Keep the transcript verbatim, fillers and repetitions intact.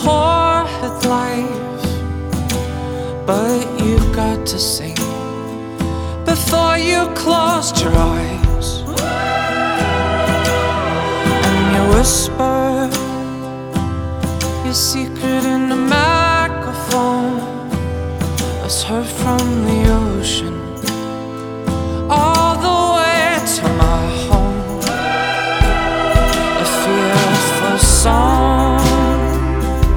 hard life, but you got to sing before you closed your eyes. And you whisper your secret in the microphone, as heard from the ocean.